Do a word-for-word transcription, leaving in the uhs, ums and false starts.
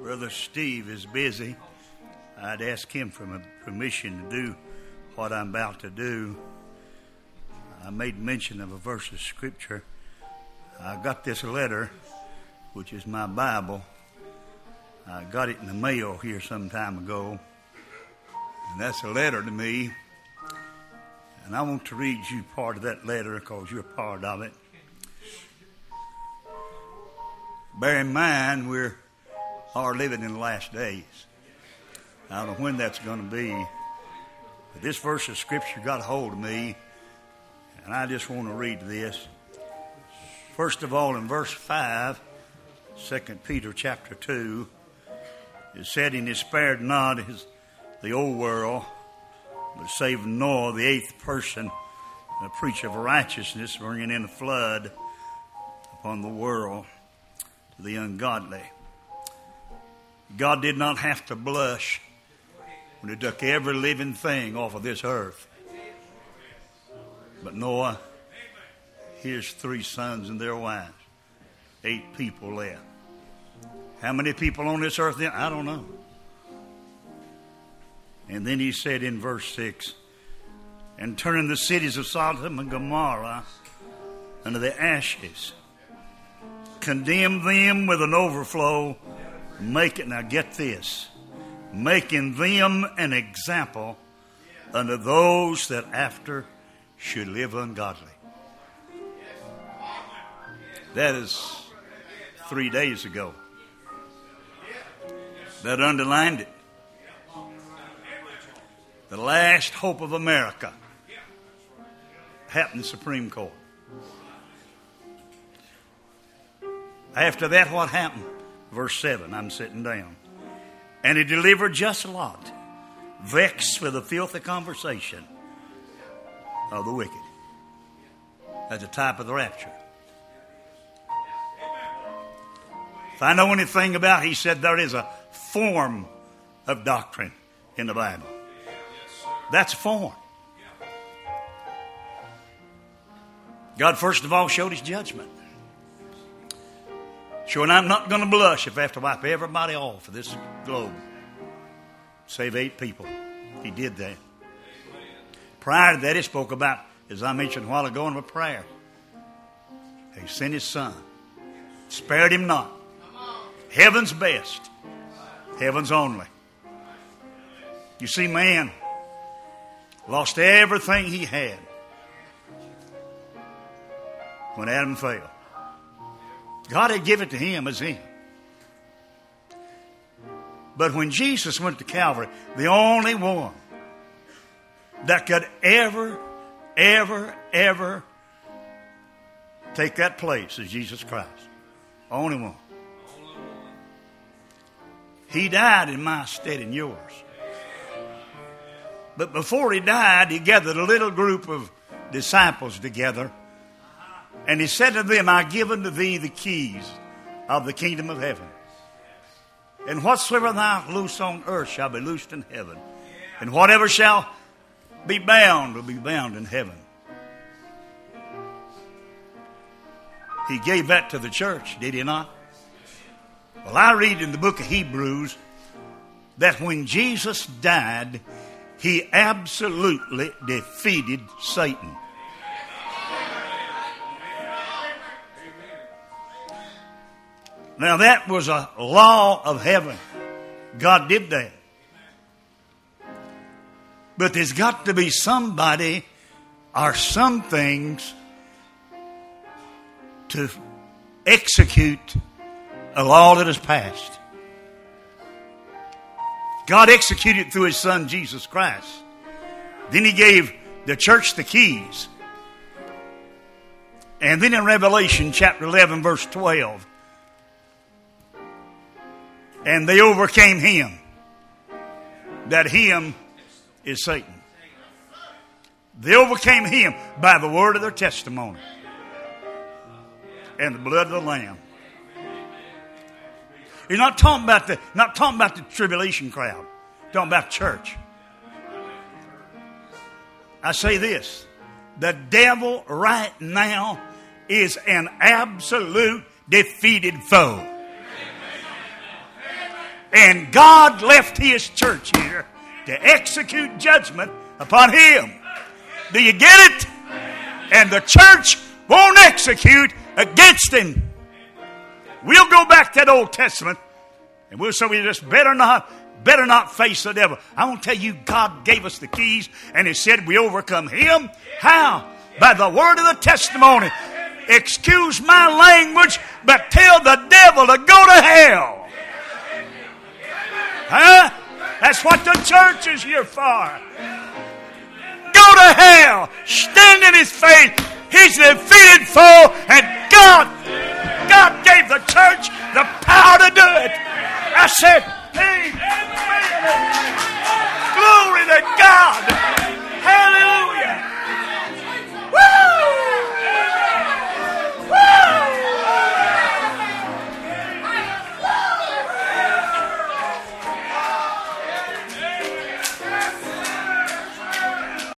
Brother Steve is busy. I'd ask him for permission to do what I'm about to do. I made mention of a verse of Scripture. I got this letter, which is my Bible. I got it in the mail here some time ago. And that's a letter to me. And I want to read you part of that letter because you're part of it. Bear in mind, we're are living in the last days. I don't know when that's going to be. But this verse of Scripture got a hold of me. And I just want to read this. First of all, in verse five, Second Peter chapter two, it said, "And he spared not his, the old world, but saved Noah, the eighth person, the preacher of righteousness, bringing in a flood upon the world to the ungodly." God did not have to blush when he took every living thing off of this earth. But Noah, his three sons and their wives, eight people left. How many people on this earth then? I don't know. And then he said in verse six, "And turning the cities of Sodom and Gomorrah unto the ashes, condemned them with an overflow, making," now get this, "making them an example unto those that after should live ungodly." That is three days ago. That underlined it. The last hope of America happened in the Supreme Court. After that, what happened? Verse seven, I'm sitting down. "And he delivered just Lot, vexed with the filthy conversation of the wicked." That's a type of the rapture. If I know anything about, he said there is a form of doctrine in the Bible. That's a form. God, first of all, showed his judgment. Sure, and I'm not going to blush if I have to wipe everybody off of this globe. Save eight people. He did that. Prior to that, he spoke about, as I mentioned a while ago in my prayer, he sent his son. Spared him not. Heaven's best. Heaven's only. You see, man lost everything he had when Adam fell. God had given it to him as him. But when Jesus went to Calvary, the only one that could ever, ever, ever take that place is Jesus Christ. Only one. He died in my stead and yours. But before he died, he gathered a little group of disciples together. And he said to them, "I give unto thee the keys of the kingdom of heaven. And whatsoever thou loose on earth shall be loosed in heaven. And whatever shall be bound will be bound in heaven." He gave that to the church, did he not? Well, I read in the book of Hebrews that when Jesus died, he absolutely defeated Satan. Now that was a law of heaven. God did that. But there's got to be somebody or some things to execute a law that is passed. God executed through his son Jesus Christ. Then he gave the church the keys. And then in Revelation chapter eleven verse twelve, "And they overcame him." That him is Satan. They overcame him by the word of their testimony and the blood of the Lamb. You're not talking about the not talking about the tribulation crowd. You're talking about church. I say this: the devil right now is an absolute defeated foe. And God left His church here to execute judgment upon him. Do you get it? And the church won't execute against him. We'll go back to that Old Testament and we'll say we just better not better not face the devil. I want to tell you, God gave us the keys and He said we overcome him. How? By the word of the testimony. Excuse my language, but tell the devil to go to hell. Huh? That's what the church is here for. Go to hell. Stand in His faith. He's a defeated foe, and God, God gave the church the power to do it. I said,